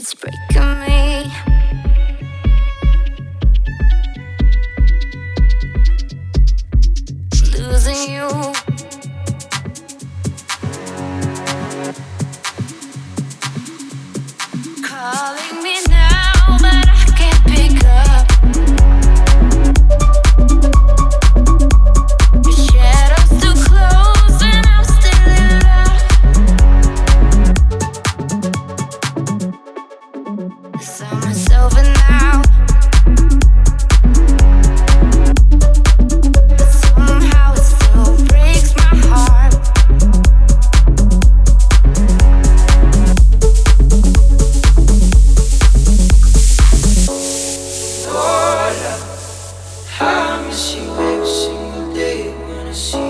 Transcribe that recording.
It's breaking me. Losing you. Calling me now, but I can't pick up. Your shadow's too close, and I'm still in love. Saw myself and now, but somehow it still breaks my heart. I miss you every single day when I see